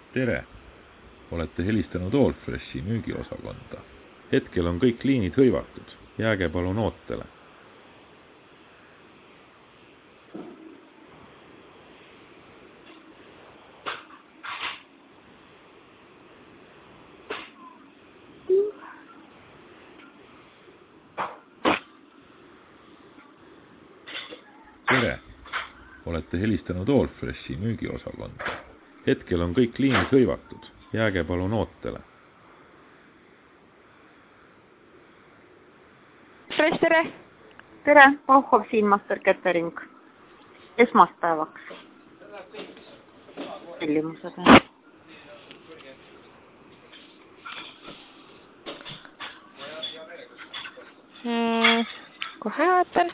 Tere! Olete helistanud Allfreshi müügiosakonda. Hetkel on kõik liinid hõivatud. Jääge palun ootele. Tere! Olete helistanud Allfreshi müügiosakonda. Hetkel on kõik liinid hõivatud. Jääge palun ootele. Tere! Tere, Pauhov siin Master Catering. Esmaspäevaks. Tellimusega. Kohe vaatan.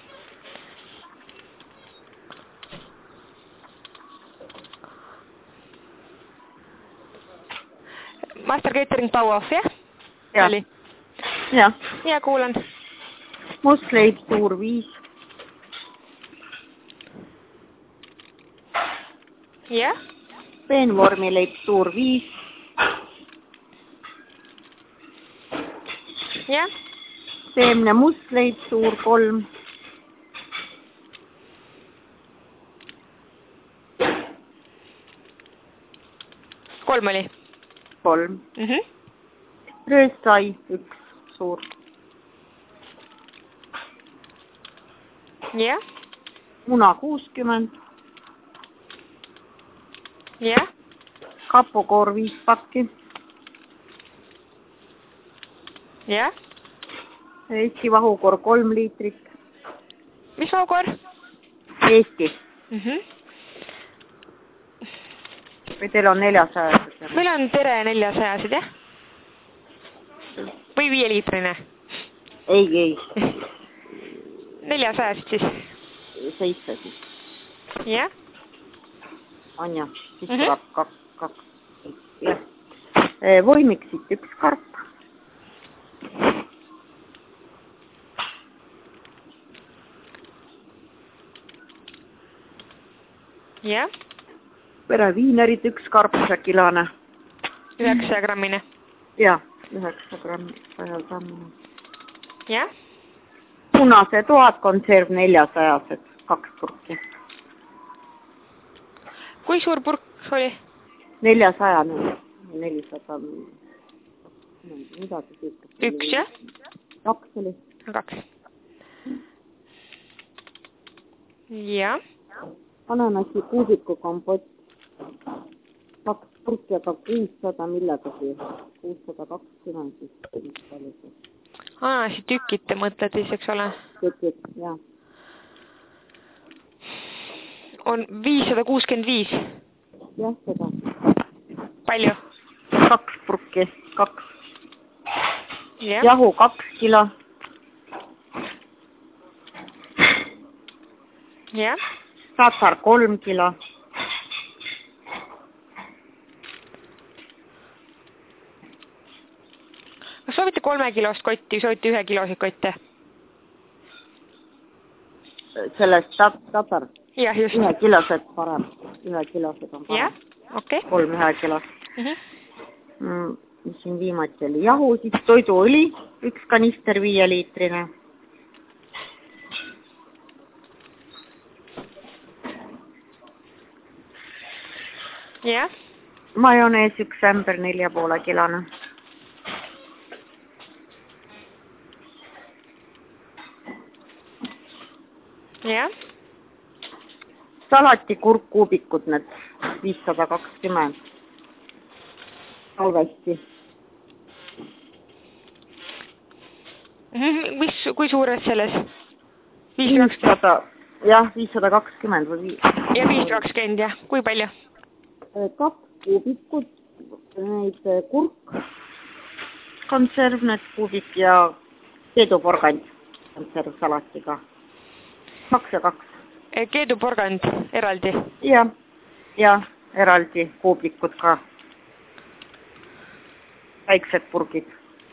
Master Catering Pauhov, jah? Ja. Oli? Ja. Ja kuulan. Mustleib suur 5. Jah? Peenvormileib suur 5. Jah? Seemne mustleib suur 3. Kolm oli? 3. Rööstsai 1 suur. Jah? Muna 60. Jah? Kapokoor 5 pakki. Jah? Eesti vahukoor 3 liitrit. Mis vahukoor? Eesti. Või teil on 400? Meil on Tere 400-sid, jah? Või 5-liitrine? Ei. 400-sid siis? 7 siis. Jah? On jah, siis tuleb 2. Jah. Voimiksit 1 karp. Jah? Pereviinerid 1 karpuse kilane. 900 grammine. Jah, 9 grammine. Jah? Punase toad konserv 400-sed, 2 purki. Kui suur purk oli? 400, 400. Midagi siit. 1, jah? 2 oli. 2. Jah? Ananassi kuusiku kompott. 2 purki, aga 600 millegagi. 620 siis. Ananassi tükid te mõtled siis, eks ole? Tükid, jah. On 565. Jah, seda. Palju? 2 purki, 2. Jah? Jahu 2 kilo. Jah? Tatar 3 kilo. Kas soovite 3 kilost kotti, soovite 1 kilosid kotte? Sellest tatar? Jah, just. 1 kilosed parem. 1 kilosed on parem. Jah, okei. 3 1 kilost. Mis siin viimati oli? Jahu, siis toiduõli, 1 kanister 5-liitrine. Jah? Majonees 1 ämber 4,5 kilone. Jah? Salati kurkkuubikud need 520. Halvesti. Kui suures selles? 500, jah, 520 või 5. Ja 520, jah. Kui palju? 2 kuubikut, neid kurk, konserv, need kuubik ja keeduporgand konserv salatiga. 2 ja 2. Keeduporgand eraldi? Ja eraldi kuubikud ka. Väiksed purgid.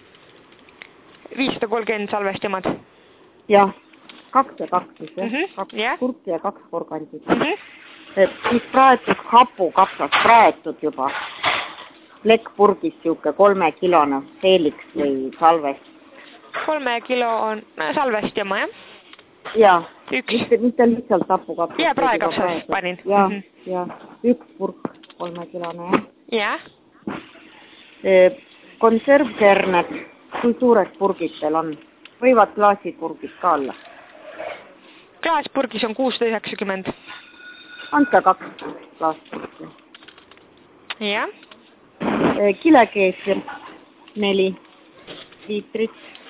530 salvestimad? Jah, 2 ja 2 siis, jah. 2 kurki ja 2 porgandit. Siis praetud hapu kapsas, praetud juba. plekkpurgis siuke 3-kilone Felix või Salvest. 3 kilo on Salvest jama, jah? Ja, Üks. mitte lihtsalt hapukapsas. Ja praekapsas panin. Ja, 1 purk 3-kilone, jah. Konservkerned, kui suured purgid teil on? Võivad klaasipurgid ka olla? Klaaspurgis on 690. Andke 2 klaaspurgi. Jah. Kilekeesir 4 liitrit.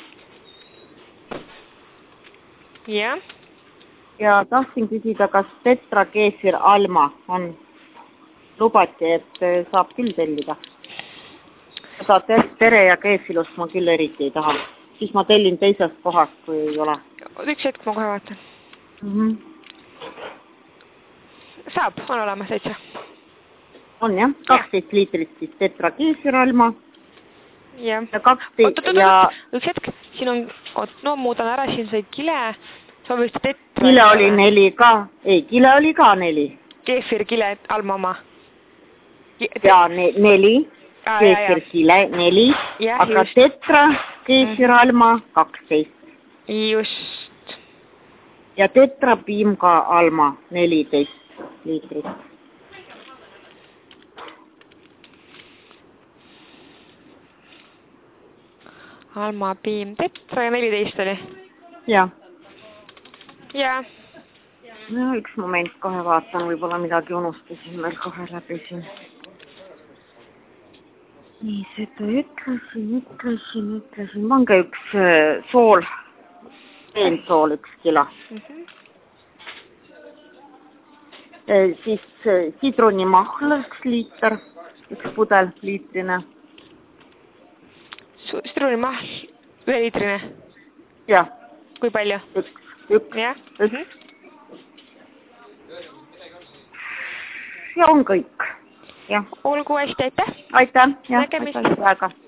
Jah. Ja tahtsin küsida, kas Tetra keesir Alma on? Lubati, et saab küll tellida. Seda tere ja keesilust ma küll eriti ei taha. Siis ma tellin teisest kohast, kui ei ole. Üks hetk ma kohe vaatan. Saab, on olemas täitsa. On jah, 12 liitrit siis Tetra keesir Alma. Ja 12 üks hetk, siin on, muudan ära, siin sai kile. Soovist Tetra. Kile oli 4 ka. Ei, kile oli ka 4. Keefir kile Alma oma. Ja 4. Keesir kile 4. Aga Tetra keesir Alma 12. Just. Ja Tetra piim ka Alma 14 liitrit. Alma piim Tetra ja 14 oli. Ja. Ja. No üks moment kohe vaatan, võib-olla midagi unustasin veel kohe läbi siin. Nii, seda ütlesin. Pange üks sool, peensool 1 kilo. Siis sidrunimahl 1 liiter, 1 pudel liitrine. Sidrunimahl 1 liitrine? Jah. Kui palju? 1. Jah. Ja on kõik. Ja. Olgu hästi, aitäh. Aitäh. Nägemist. Aitäh.